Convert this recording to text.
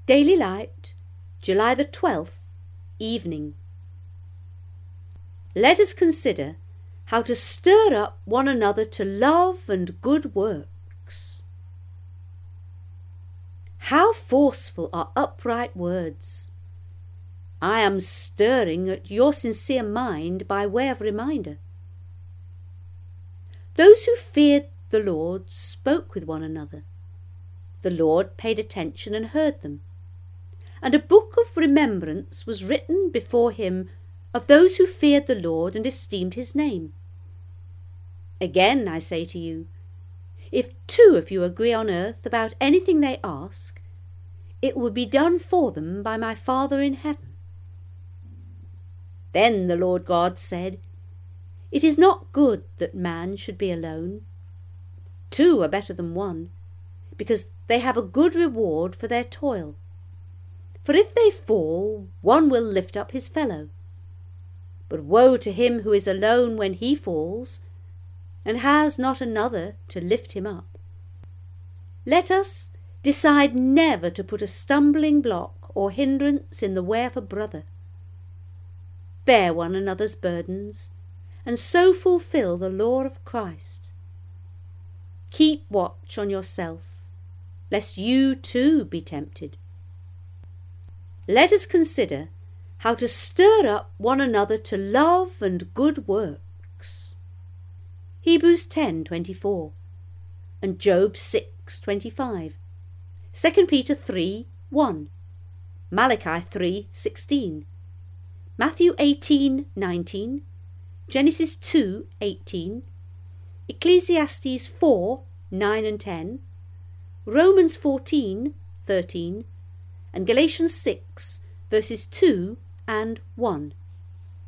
Daily Light, July the 12th, evening. Let us consider how to stir up one another to love and good works. How forceful are upright words! I am stirring at your sincere mind by way of reminder. Those who feared the Lord spoke with one another. The Lord paid attention and heard them. And a book of remembrance was written before him of those who feared the Lord and esteemed his name. Again I say to you, if 2 of you agree on earth about anything they ask, it will be done for them by my Father in heaven. Then the Lord God said, It is not good that man should be alone. 2 are better than 1, because they have a good reward for their toil. For if they fall, one will lift up his fellow. But woe to him who is alone when he falls, and has not another to lift him up. Let us decide never to put a stumbling block or hindrance in the way of a brother. Bear one another's burdens, and so fulfil the law of Christ. Keep watch on yourself, lest you too be tempted. Let us consider how to stir up one another to love and good works. Hebrews 10:24 and Job 6:25, 2 Peter 3:1, Malachi 3:16, Matthew 18:19, Genesis 2:18, Ecclesiastes 4:9 and 10, Romans 14:13, and Galatians 6 verses 2 and 1.